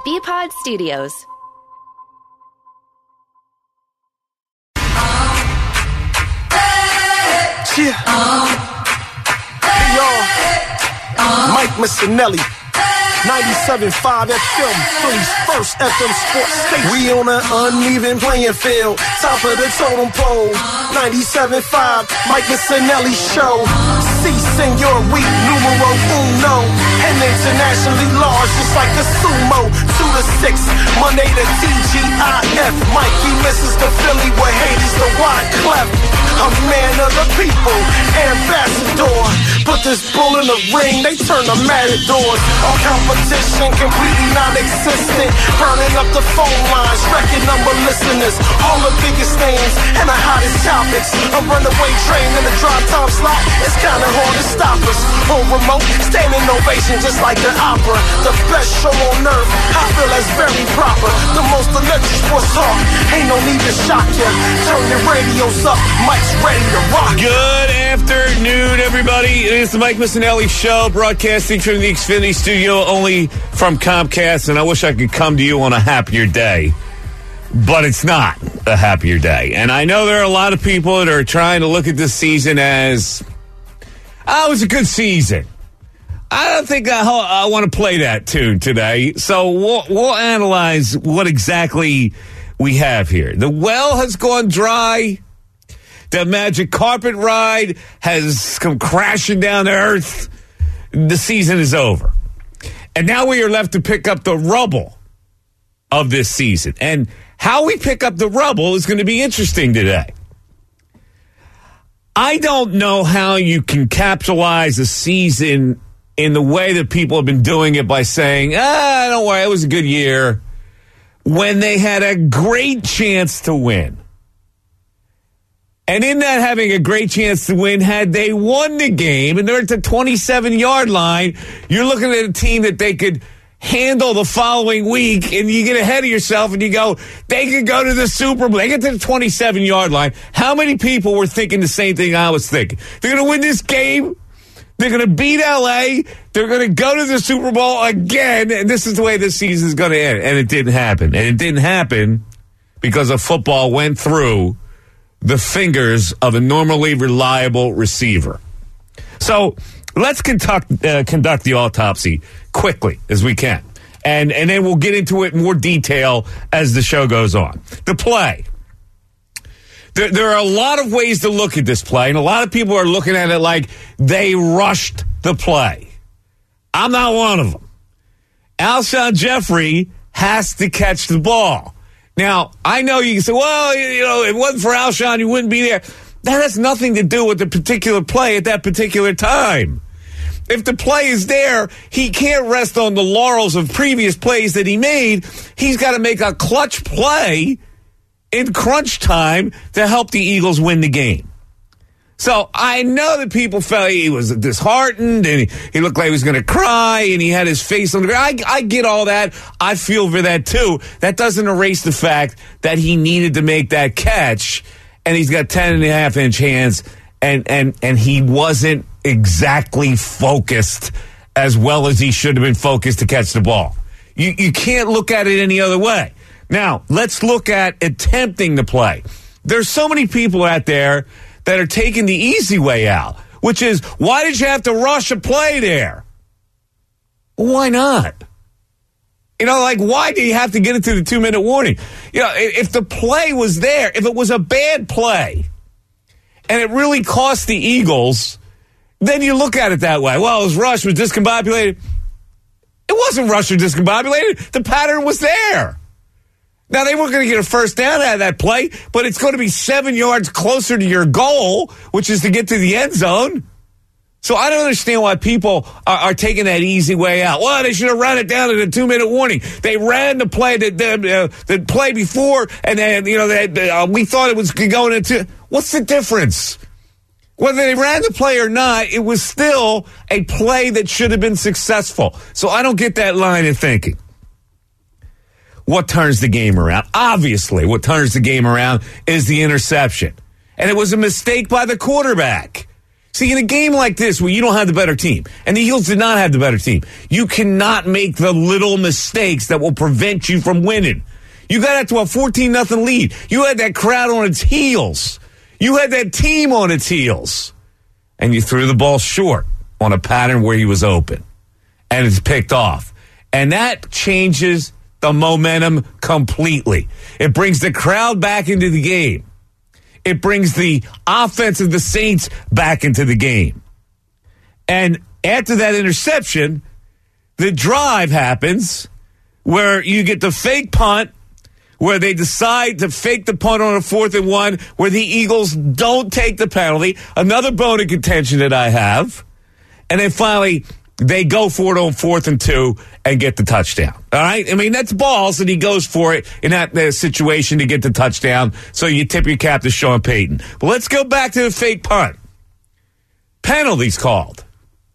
BPod Studios. Yeah. Hey, y'all. Mike Missinelli. 97.5 FM, Philly's first FM sports station. We on an uneven playing field, top of the totem pole. 97.5, Mike Missinelli Show. C, Senor Week, numero uno. And internationally large, just like a sumo. 2 to 6, Monday to TGIF. Mikey misses the Philly with Hades, the Wyclef. A man of the people, ambassador. Put this bull in the ring, they turn the matadors. All competition completely non-existent. Burning up the phone lines, record number listeners. All the biggest names and the hottest topics. A runaway train in the drive time slot. It's kinda hard to stop us. On remote, standing ovation just like the opera. The best show on earth, I feel that's very proper. The most electric sports talk, ain't no need to shock ya. Turn your radios up, Mike's ready to rock. Good afternoon, everybody. It is the Mike Missinelli Show, broadcasting from the Xfinity Studio, only from Comcast, and I wish I could come to you on a happier day, but it's not a happier day. And I know there are a lot of people that are trying to look at this season as, oh, it was a good season. I don't think I want to play that tune today, so we'll analyze what exactly we have here. The well has gone dry. The magic carpet ride has come crashing down to earth. The season is over. And now we are left to pick up the rubble of this season. And how we pick up the rubble is going to be interesting today. I don't know how you can capitalize a season in the way that people have been doing it by saying, don't worry, it was a good year, when they had a great chance to win. And in that having a great chance to win, had they won the game and they're at the 27-yard line, you're looking at a team that they could handle the following week, and you get ahead of yourself and you go, they could go to the Super Bowl. They get to the 27-yard line. How many people were thinking the same thing I was thinking? They're going to win this game. They're going to beat L.A. They're going to go to the Super Bowl again, and this is the way this season is going to end. And it didn't happen. And it didn't happen because a football went through the fingers of a normally reliable receiver. So let's conduct the autopsy quickly as we can. And then we'll get into it in more detail as the show goes on. The play. There are a lot of ways to look at this play, and a lot of people are looking at it like they rushed the play. I'm not one of them. Alshon Jeffrey has to catch the ball. Now, I know you can say, well, if it wasn't for Alshon, you wouldn't be there. That has nothing to do with the particular play at that particular time. If the play is there, he can't rest on the laurels of previous plays that he made. He's got to make a clutch play in crunch time to help the Eagles win the game. So I know that people felt he was disheartened and he looked like he was going to cry and he had his face on the ground. I get all that. I feel for that too. That doesn't erase the fact that he needed to make that catch, and he's got 10.5-inch hands, and he wasn't exactly focused as well as he should have been focused to catch the ball. You can't look at it any other way. Now, let's look at attempting the play. There's so many people out there that are taking the easy way out, which is, why did you have to rush a play there? Well, why not? Why do you have to get it to the 2-minute warning? If the play was there, if it was a bad play, and it really cost the Eagles, then you look at it that way. Well, it was rushed, was discombobulated. It wasn't rushed or discombobulated. The pattern was there. Now, they weren't going to get a first down out of that play, but it's going to be 7 yards closer to your goal, which is to get to the end zone. So I don't understand why people are taking that easy way out. Well, they should have run it down to the 2-minute warning. They ran the play the play before, and then we thought it was going into. What's the difference? Whether they ran the play or not, it was still a play that should have been successful. So I don't get that line of thinking. What turns the game around? Obviously, what turns the game around is the interception. And it was a mistake by the quarterback. See, in a game like this where you don't have the better team, and the Eagles did not have the better team, you cannot make the little mistakes that will prevent you from winning. You got out to a 14-0 lead. You had that crowd on its heels. You had that team on its heels. And you threw the ball short on a pattern where he was open. And it's picked off. And that changes the momentum completely. It brings the crowd back into the game. It brings the offense of the Saints back into the game. And after that interception, the drive happens where you get the fake punt, where they decide to fake the punt on a 4th and 1, where the Eagles don't take the penalty. Another bone of contention that I have. And then finally, they go for it on 4th and 2 and get the touchdown. All right? I mean, that's balls, and he goes for it in that situation to get the touchdown. So you tip your cap to Sean Payton. But let's go back to the fake punt. Penalties called.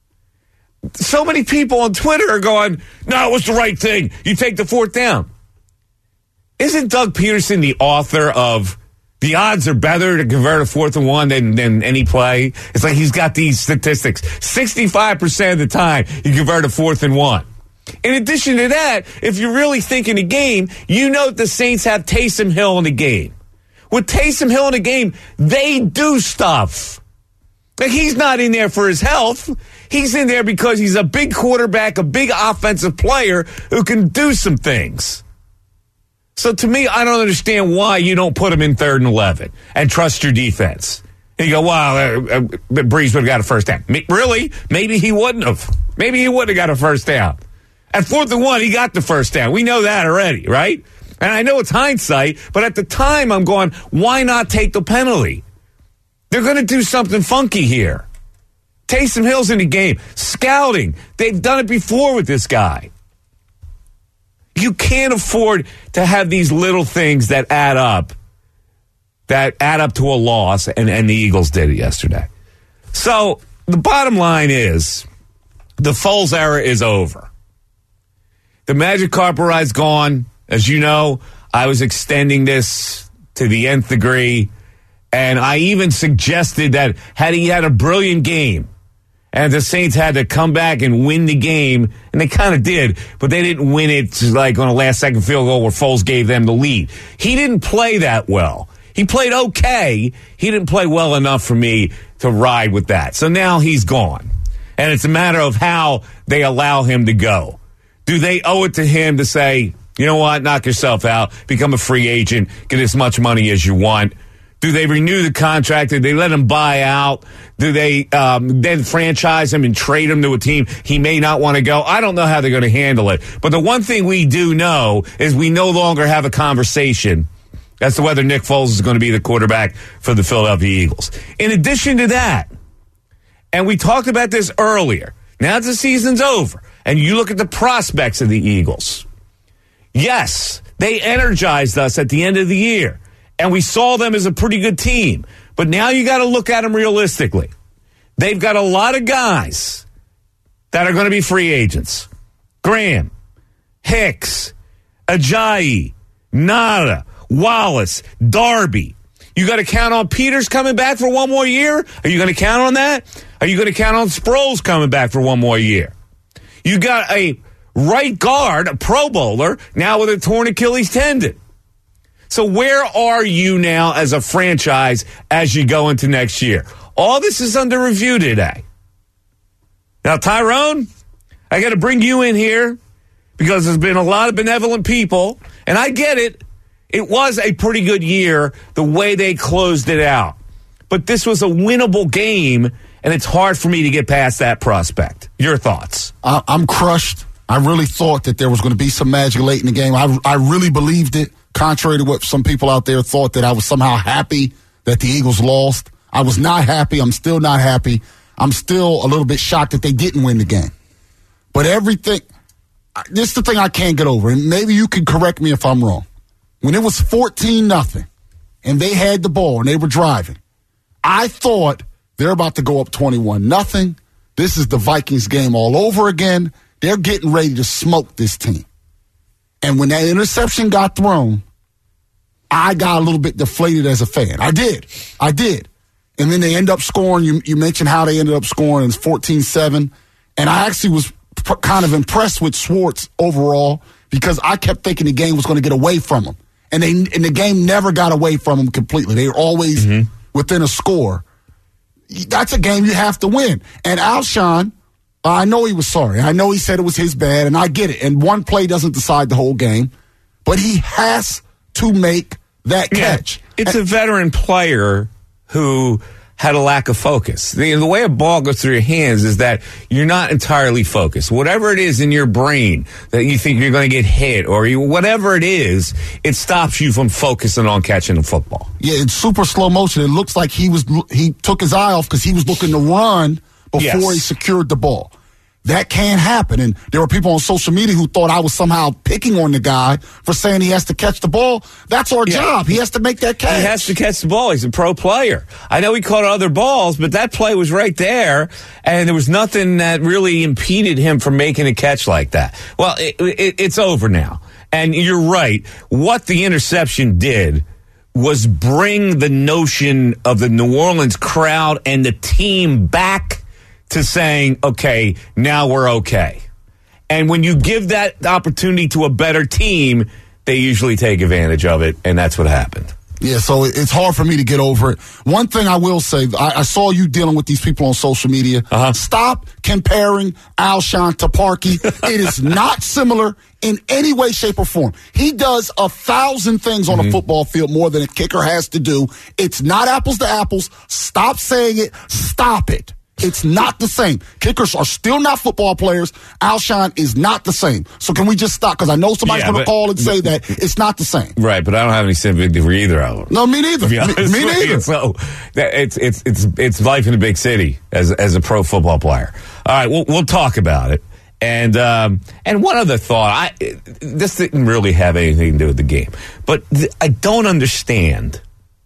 So many people on Twitter are going, no, it was the right thing. You take the 4th down. Isn't Doug Peterson the author of the odds are better to convert a 4th and 1 than any play? It's like he's got these statistics. 65% of the time, you convert a 4th and 1. In addition to that, if you're really thinking the game, you know the Saints have Taysom Hill in the game. With Taysom Hill in the game, they do stuff. Like, he's not in there for his health. He's in there because he's a big quarterback, a big offensive player who can do some things. So to me, I don't understand why you don't put him in 3rd and 11 and trust your defense. And you go, wow, Breeze would have got a first down. Really? Maybe he wouldn't have. Maybe he wouldn't have got a first down. At 4th and 1, he got the first down. We know that already, right? And I know it's hindsight, but at the time I'm going, why not take the penalty? They're going to do something funky here. Taysom Hill's in the game. Scouting. They've done it before with this guy. You can't afford to have these little things that add up to a loss, and the Eagles did it yesterday. So the bottom line is the Foles era is over. The Magic Carpet ride's gone. As you know, I was extending this to the nth degree, and I even suggested that had he had a brilliant game, and the Saints had to come back and win the game, and they kind of did, but they didn't win it like on a last-second field goal where Foles gave them the lead. He didn't play that well. He played okay. He didn't play well enough for me to ride with that. So now he's gone, and it's a matter of how they allow him to go. Do they owe it to him to say, you know what, knock yourself out, become a free agent, get as much money as you want? Do they renew the contract? Do they let him buy out? Do they then franchise him and trade him to a team he may not want to go? I don't know how they're going to handle it. But the one thing we do know is we no longer have a conversation as to whether Nick Foles is going to be the quarterback for the Philadelphia Eagles. In addition to that, and we talked about this earlier, now that the season's over, and you look at the prospects of the Eagles, yes, they energized us at the end of the year. And we saw them as a pretty good team. But now you got to look at them realistically. They've got a lot of guys that are going to be free agents. Graham, Hicks, Ajayi, Nada, Wallace, Darby. You got to count on Peters coming back for one more year? Are you going to count on that? Are you going to count on Sproles coming back for one more year? You got a right guard, a Pro Bowler, now with a torn Achilles tendon. So where are you now as a franchise as you go into next year? All this is under review today. Now, Tyrone, I got to bring you in here because there's been a lot of benevolent people, and I get it. It was a pretty good year the way they closed it out. But this was a winnable game, and it's hard for me to get past that prospect. Your thoughts? I'm crushed. I really thought that there was going to be some magic late in the game. I really believed it. Contrary to what some people out there thought, that I was somehow happy that the Eagles lost. I was not happy. I'm still not happy. I'm still a little bit shocked that they didn't win the game. But everything, this is the thing I can't get over, and maybe you can correct me if I'm wrong. When it was 14-0 and they had the ball and they were driving, I thought they're about to go up 21-0. This is the Vikings game all over again. They're getting ready to smoke this team. And when that interception got thrown, I got a little bit deflated as a fan. I did. and then they end up scoring. You mentioned how they ended up scoring. It's 14-7. And I actually was kind of impressed with Schwartz overall because I kept thinking the game was going to get away from them. And the game never got away from them completely. They were always within a score. That's a game you have to win. And Alshon, I know he was sorry. I know he said it was his bad, and I get it. And one play doesn't decide the whole game. But he has to make that catch. It's a veteran player who had a lack of focus. The way a ball goes through your hands is that you're not entirely focused. Whatever it is in your brain that you think you're going to get hit or whatever it is, it stops you from focusing on catching the football. Yeah, it's super slow motion. It looks like he took his eye off because he was looking to run before he secured the ball. That can't happen. And there were people on social media who thought I was somehow picking on the guy for saying he has to catch the ball. That's our job. He has to make that catch. He has to catch the ball. He's a pro player. I know he caught other balls, but that play was right there, and there was nothing that really impeded him from making a catch like that. Well, it's over now. And you're right. What the interception did was bring the notion of the New Orleans crowd and the team back to saying, okay, now we're okay. And when you give that opportunity to a better team, they usually take advantage of it, and that's what happened. Yeah, so it's hard for me to get over it. One thing I will say, I saw you dealing with these people on social media. Stop comparing Alshon to Parkey. It is not similar in any way, shape, or form. He does 1,000 things on a football field more than a kicker has to do. It's not apples to apples. Stop saying it. Stop it. It's not the same. Kickers are still not football players. Alshon is not the same. So can we just stop? Because I know somebody's going to call and say that it's not the same. Right, but I don't have any sympathy for either of them. No, me neither. Me neither. So it's life in a big city as a pro football player. All right, we'll talk about it. And one other thought, this didn't really have anything to do with the game, but I don't understand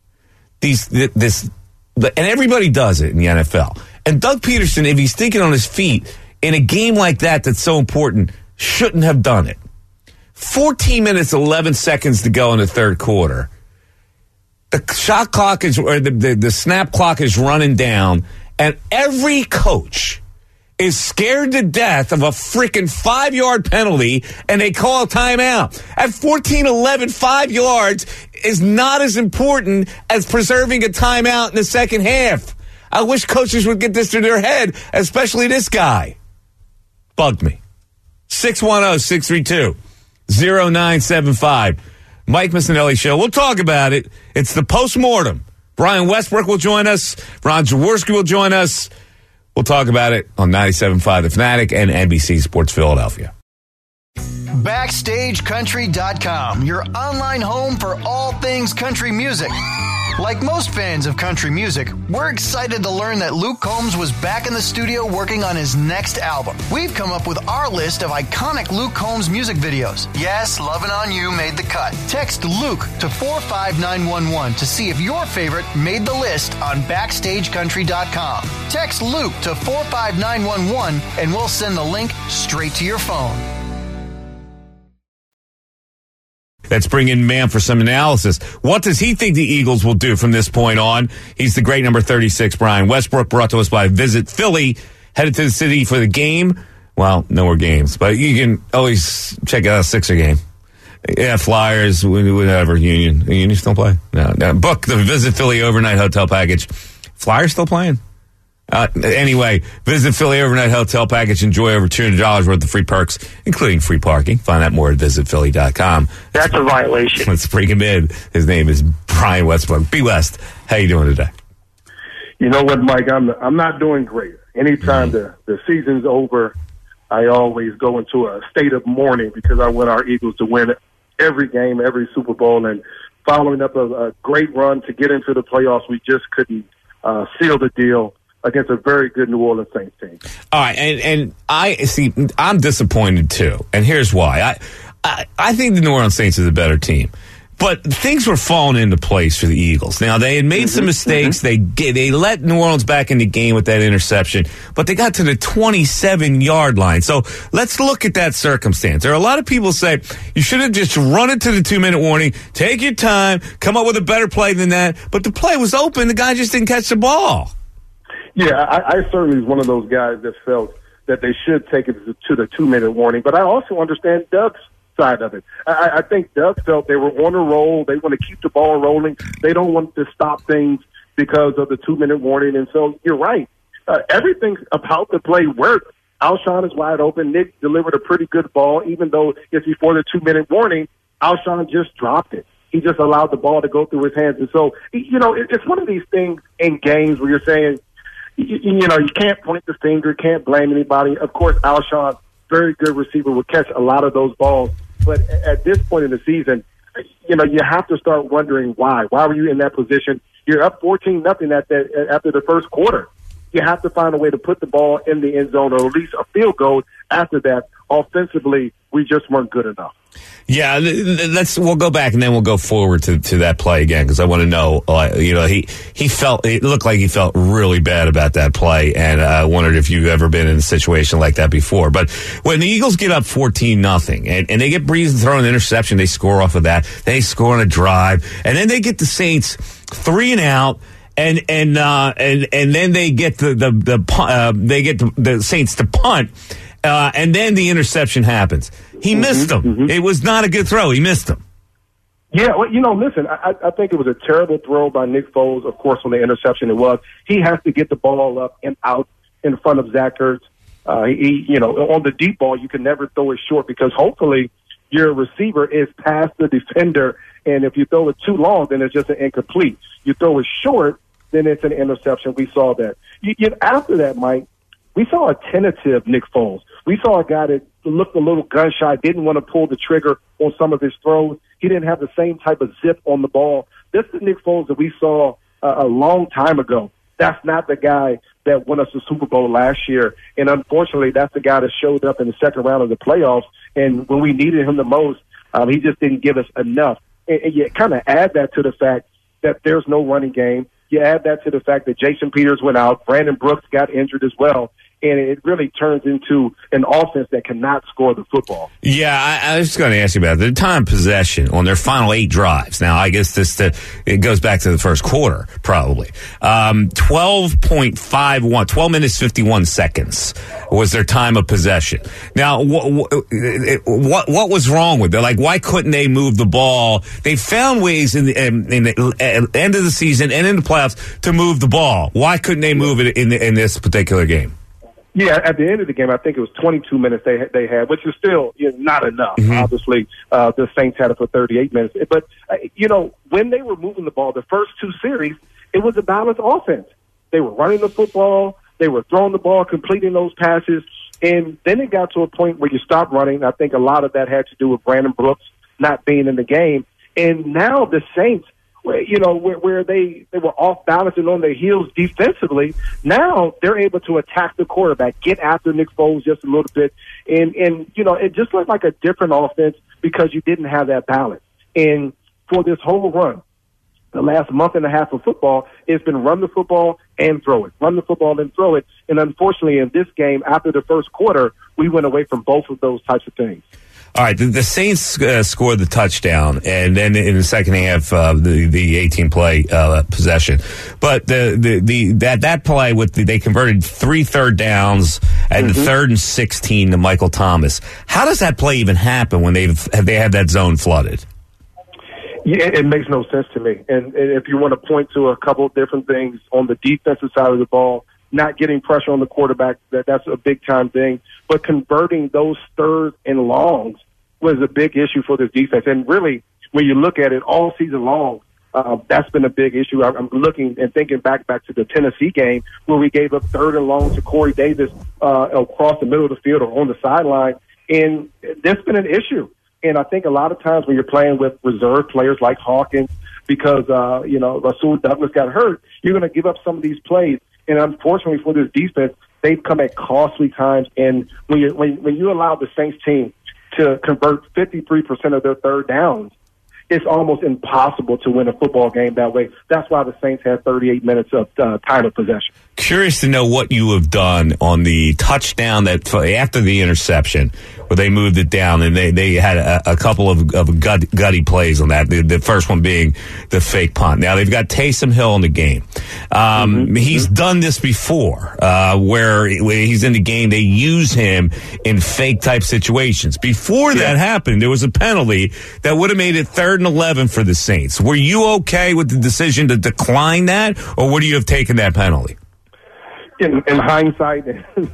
and everybody does it in the NFL. And Doug Peterson, if he's thinking on his feet in a game like that that's so important, shouldn't have done it. 14 minutes, 11 seconds to go in the third quarter. The shot clock or the snap clock is running down, and every coach is scared to death of a freaking 5-yard penalty, and they call a timeout. At 14-11, 5 yards is not as important as preserving a timeout in the second half. I wish coaches would get this to their head, especially this guy. Bugged me. 610-632-0975. Mike Missanelli Show. We'll talk about it. It's the postmortem. Brian Westbrook will join us. Ron Jaworski will join us. We'll talk about it on 97.5 The Fanatic and NBC Sports Philadelphia. BackstageCountry.com, your online home for all things country music. Like most fans of country music, we're excited to learn that Luke Combs was back in the studio working on his next album. We've come up with our list of iconic Luke Combs music videos. Yes, Lovin' On You made the cut. Text Luke to 45911 to see if your favorite made the list on BackstageCountry.com. Text Luke to 45911 and we'll send the link straight to your phone. Let's bring in Mam for some analysis. What does he think the Eagles will do from this point on? He's the great number 36, Brian Westbrook, brought to us by Visit Philly. Headed to the city for the game. Well, no more games, but you can always check out a Sixer game. Yeah, Flyers, whatever, Union. The Union still play? No. Book the Visit Philly overnight hotel package. Flyers still playing? Anyway, Visit Philly overnight hotel package. Enjoy over $200 worth of free perks, including free parking. Find out more at visitphilly.com. That's a violation. Let's bring him in. His name is Brian Westbrook. B. West, how you doing today? You know what, Mike? I'm not doing great. Anytime the season's over, I always go into a state of mourning because I want our Eagles to win every game, every Super Bowl, and following up a great run to get into the playoffs, we just couldn't seal the deal against a very good New Orleans Saints team. All right, and I see. I'm disappointed too, and here's why. I think the New Orleans Saints is a better team. But things were falling into place for the Eagles. Now, they had made some mistakes. They let New Orleans back in the game with that interception, but they got to the 27-yard line. So let's look at that circumstance. There are a lot of people say you should have just run it to the 2-minute warning, take your time, come up with a better play than that. But the play was open. The guy just didn't catch the ball. Yeah, I certainly was one of those guys that felt that they should take it to the 2-minute warning. But I also understand Doug's side of it. I think Doug felt they were on a roll. They want to keep the ball rolling. They don't want to stop things because of the 2-minute warning. And so you're right. Everything about the play worked. Alshon is wide open. Nick delivered a pretty good ball, even though it's before the 2-minute warning. Alshon just dropped it. He just allowed the ball to go through his hands. And so, it's one of these things in games where you're saying, you can't point the finger, can't blame anybody. Of course, Alshon, very good receiver, would catch a lot of those balls. But at this point in the season, you have to start wondering why. Why were you in that position? You're up 14-0 after the first quarter. You have to find a way to put the ball in the end zone or at least a field goal after that. Offensively, we just weren't good enough. Yeah, we'll go back and then we'll go forward to that play again because I want to know. It looked like he felt really bad about that play, and I wondered if you've ever been in a situation like that before. But when the Eagles get up 14-0 and they get Breeze to throw an interception, they score off of that. They score on a drive, and then they get the Saints 3 and out. And then they get the Saints to punt, and then the interception happens. He missed them. Mm-hmm. It was not a good throw. He missed them. Yeah, well, listen, I think it was a terrible throw by Nick Foles. Of course, on the interception, it was. He has to get the ball up and out in front of Zach Ertz. On the deep ball, you can never throw it short because hopefully your receiver is past the defender. And if you throw it too long, then it's just an incomplete. You throw it short, then it's an interception. We saw that. After that, Mike, we saw a tentative Nick Foles. We saw a guy that looked a little gun-shy, didn't want to pull the trigger on some of his throws. He didn't have the same type of zip on the ball. This is the Nick Foles that we saw a long time ago. That's not the guy that won us the Super Bowl last year. And unfortunately, that's the guy that showed up in the second round of the playoffs. And when we needed him the most, he just didn't give us enough. And you kind of add that to the fact that there's no running game. You add that to the fact that Jason Peters went out. Brandon Brooks got injured as well. And it really turns into an offense that cannot score the football. Yeah, I was just going to ask you about the time possession on their final 8 drives. Now, I guess it goes back to the first quarter, probably. 12.51, 12 minutes, 51 seconds was their time of possession. Now, what was wrong with it? Like, why couldn't they move the ball? They found ways in the end of the season and in the playoffs to move the ball. Why couldn't they move it in this particular game? Yeah, at the end of the game, I think it was 22 minutes they had, which is still not enough. Mm-hmm. Obviously, the Saints had it for 38 minutes. But, when they were moving the ball, the first 2 series, it was a balanced offense. They were running the football. They were throwing the ball, completing those passes. And then it got to a point where you stopped running. I think a lot of that had to do with Brandon Brooks not being in the game. And now the Saints, where they were off balance and on their heels defensively, now they're able to attack the quarterback, get after Nick Foles just a little bit. And it just looked like a different offense because you didn't have that balance. And for this whole run, the last month and a half of football, it's been run the football and throw it, run the football and throw it. And unfortunately, in this game, after the first quarter, we went away from both of those types of things. All right, the Saints scored the touchdown, and then in the second half, the 18-play possession. But that play they converted 3 third downs and the 3rd and 16 to Michael Thomas. How does that play even happen when they have that zone flooded? Yeah, it makes no sense to me. And if you want to point to a couple of different things on the defensive side of the ball, not getting pressure on the quarterback, that's a big-time thing. But converting those thirds and longs was a big issue for this defense. And really, when you look at it all season long, that's been a big issue. I'm looking and thinking back to the Tennessee game where we gave up 3rd and long to Corey Davis across the middle of the field or on the sideline. And that's been an issue. And I think a lot of times when you're playing with reserve players like Hawkins, because, Rasul Douglas got hurt, you're going to give up some of these plays. And unfortunately for this defense, they've come at costly times. And when you allow the Saints team to convert 53% of their third downs, it's almost impossible to win a football game that way. That's why the Saints had 38 minutes of time of possession. Curious to know what you have done on the touchdown that after the interception, where they moved it down, and they had a couple of gutty plays on that. The first one being the fake punt. Now they've got Taysom Hill in the game. He's done this before, where he's in the game. They use him in fake type situations. Before that happened, there was a penalty that would have made it 3rd and 11 for the Saints. Were you okay with the decision to decline that, or would you have taken that penalty? In hindsight,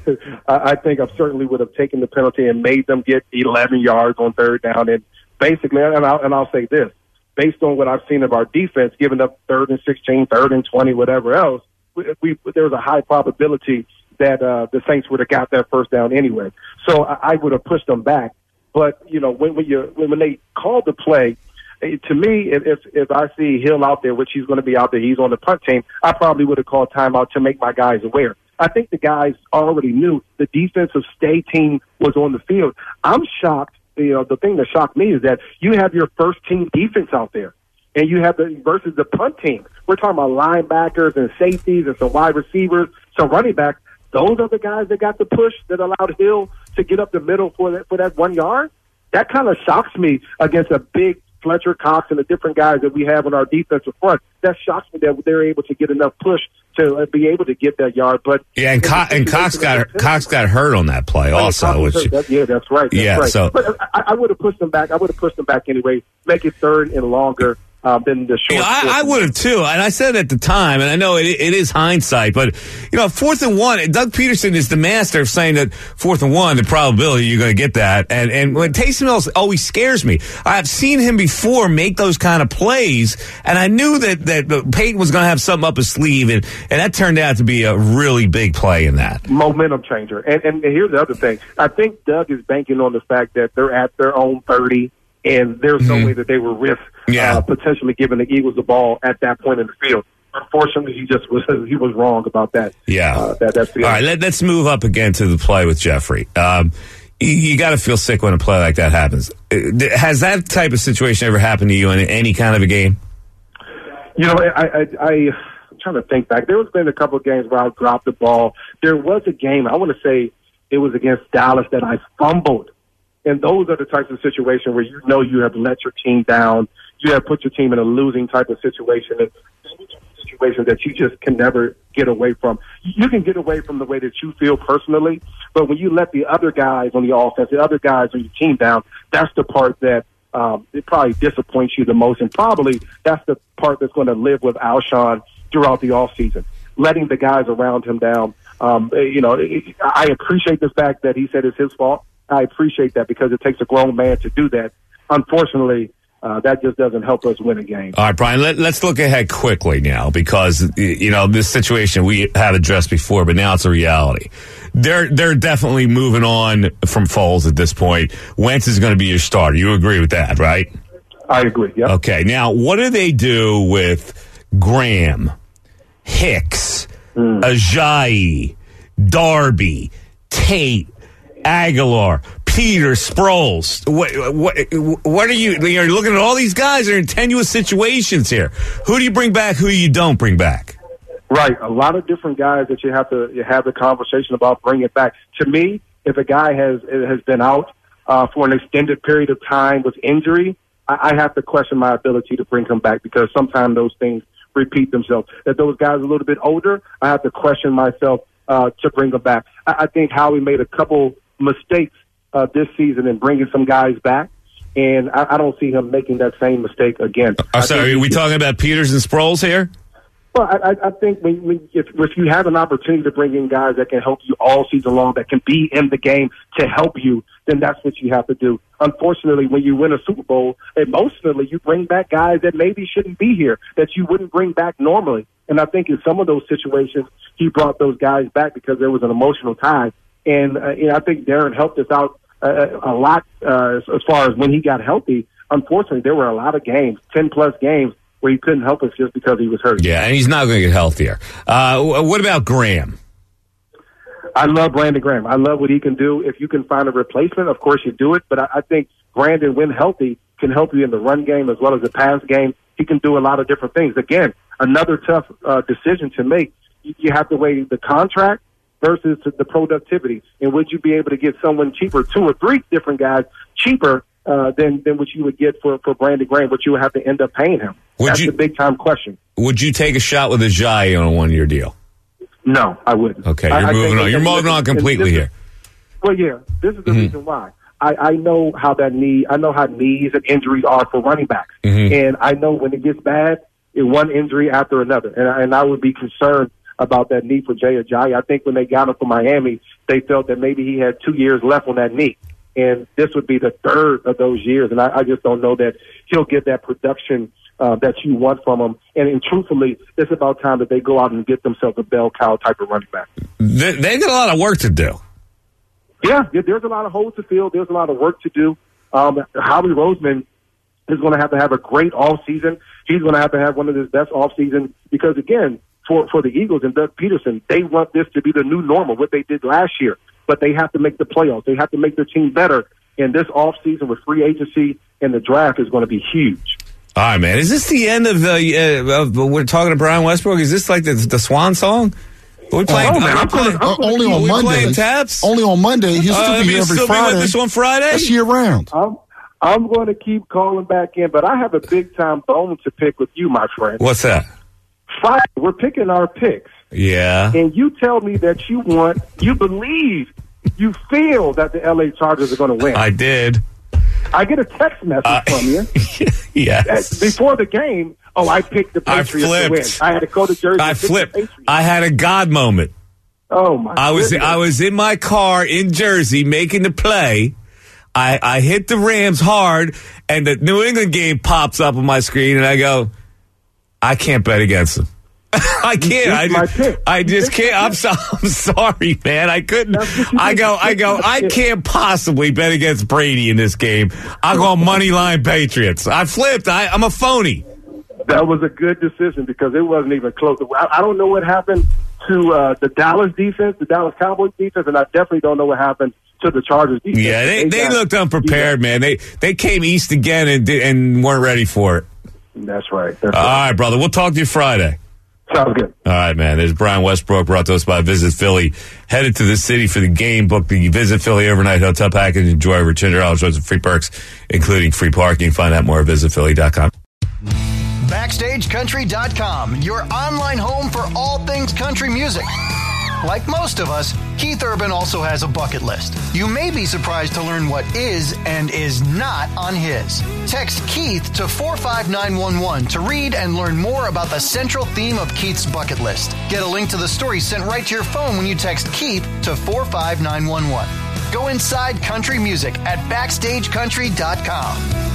I think I certainly would have taken the penalty and made them get 11 yards on 3rd down. And basically, and I'll say this, based on what I've seen of our defense, giving up 3rd and 16, 3rd and 20, whatever else, there was a high probability that the Saints would have got that 1st down anyway. So I would have pushed them back. But when they called the play, to me, if I see Hill out there, which he's going to be out there, he's on the punt team, I probably would have called timeout to make my guys aware. I think the guys already knew the defensive stay team was on the field. I'm shocked. The thing that shocked me is that you have your first team defense out there, and you have versus the punt team. We're talking about linebackers and safeties and some wide receivers, some running backs. Those are the guys that got the push that allowed Hill to get up the middle for that 1 yard. That kind of shocks me against a big Fletcher Cox and the different guys that we have on our defensive front. That shocks me that they're able to get enough push to be able to get that yard. But and Cox got hurt on that play also. That's right. Right. So, but I would have pushed them back. I would have pushed them back anyway. Make it 3rd and longer. Than the short. I would have too, and I said at the time, and I know it is hindsight, but 4th and 1. Doug Peterson is the master of saying that 4th and 1, the probability you're going to get that, and when Taysom Hill always scares me. I've seen him before make those kind of plays, and I knew that Peyton was going to have something up his sleeve, and that turned out to be a really big play in that momentum changer. And here's the other thing: I think Doug is banking on the fact that they're at their own 30. And there's no way that they were risk potentially giving the Eagles the ball at that point in the field. Unfortunately, he was wrong about that. Yeah. That's the all right, let's move up again to the play with Jeffrey. You got to feel sick when a play like that happens. Has that type of situation ever happened to you in any kind of a game? I'm trying to think back. There's been a couple of games where I dropped the ball. There was a game, I want to say it was against Dallas, that I fumbled. And those are the types of situations where you have let your team down. You have put your team in a losing type of situation. And situations that you just can never get away from. You can get away from the way that you feel personally, but when you let the other guys on the offense, the other guys on your team down, that's the part that it probably disappoints you the most. And probably that's the part that's going to live with Alshon throughout the offseason, letting the guys around him down. I appreciate the fact that he said it's his fault. I appreciate that because it takes a grown man to do that. Unfortunately, that just doesn't help us win a game. All right, Brian, let's look ahead quickly now because, this situation we have addressed before, but now it's a reality. They're definitely moving on from Foles at this point. Wentz is going to be your starter. You agree with that, right? I agree, yeah. Okay, now what do they do with Graham, Hicks, Ajayi, Darby, Tate, Aguilar, Peter, Sproles? What are you're looking at all these guys are in tenuous situations here. Who do you bring back? Who you don't bring back? Right. A lot of different guys that you have the conversation about bringing back. To me, if a guy has been out for an extended period of time with injury, I have to question my ability to bring him back because sometimes those things repeat themselves. If those guys are a little bit older, I have to question myself to bring them back. I think Howie made a couple mistakes this season in bringing some guys back, and I don't see him making that same mistake again. I'm sorry, are we talking about Peters and Sproles here? Well, I think if you have an opportunity to bring in guys that can help you all season long, that can be in the game to help you, then that's what you have to do. Unfortunately, when you win a Super Bowl, emotionally, you bring back guys that maybe shouldn't be here, that you wouldn't bring back normally. And I think in some of those situations, he brought those guys back because there was an emotional tie. And I think Darren helped us out a lot as far as when he got healthy. Unfortunately, there were a lot of games, 10-plus games, where he couldn't help us just because he was hurt. Yeah, and he's not going to get healthier. What about Graham? I love Brandon Graham. I love what he can do. If you can find a replacement, of course you do it. But I think Brandon, when healthy, can help you in the run game as well as the pass game. He can do a lot of different things. Again, another tough decision to make. You have to weigh the contract versus the productivity. And would you be able to get someone cheaper, 2 or 3 different guys cheaper than what you would get for Brandon Graham, but you would have to end up paying him? That's the big-time question. Would you take a shot with Ajayi on a 1-year deal? No, I wouldn't. Okay, you're moving on. You're moving on completely here. Well, yeah, this is the reason why. I know how I know how knees and injuries are for running backs. And I know when it gets bad, one injury after another. And I would be concerned about that knee for Jay Ajayi. I think when they got him from Miami, they felt that maybe he had 2 years left on that knee. And this would be the 3rd of those years. And I just don't know that he'll get that production that you want from him. And truthfully, it's about time that they go out and get themselves a bell cow type of running back. They got a lot of work to do. Yeah, there's a lot of holes to fill. There's a lot of work to do. Howie Roseman is going to have a great offseason. He's going to have one of his best offseasons because, again, for the Eagles and Doug Peterson, they want this to be the new normal, what they did last year. But they have to make the playoffs. They have to make their team better. And this offseason with free agency and the draft is going to be huge. All right, man. Is this the end of we're talking to Brian Westbrook? Is this like the swan song? We're playing, only on Monday. Taps? Only on Monday. He'll still be here every Friday. With this on Friday? That's year round. I'm going to keep calling back in, but I have a big-time bone to pick with you, my friend. What's that? Friday, we're picking our picks. Yeah. And you tell me that you believe, you feel that the L.A. Chargers are going to win. I did. I get a text message from you. Yes. Before the game, I picked the Patriots to win. I had to go to Jersey. I flipped. I had a God moment. Oh, my goodness. I was in my car in Jersey making the play. I hit the Rams hard, and the New England game pops up on my screen, and I go, I can't bet against them. I can't. I just can't. I'm sorry, man. I couldn't. I can't possibly bet against Brady in this game. I'll go money line Patriots. I flipped. I'm a phony. That was a good decision because it wasn't even close. I don't know what happened to the Dallas defense, the Dallas Cowboys defense, and I definitely don't know what happened to the Chargers defense. Yeah, they looked unprepared, man. They came east again and weren't ready for it. That's right. All right, brother. We'll talk to you Friday. Sounds good. All right, man. There's Brian Westbrook, brought to us by Visit Philly. Headed to the city for the game. Book the Visit Philly overnight hotel package. Enjoy over $200 worth of free perks, including free parking. Find out more at visitphilly.com. BackstageCountry.com, your online home for all things country music. Like most of us, Keith Urban also has a bucket list. You may be surprised to learn what is and is not on his. Text Keith to 45911 to read and learn more about the central theme of Keith's bucket list. Get a link to the story sent right to your phone when you text Keith to 45911. Go inside country music at BackstageCountry.com.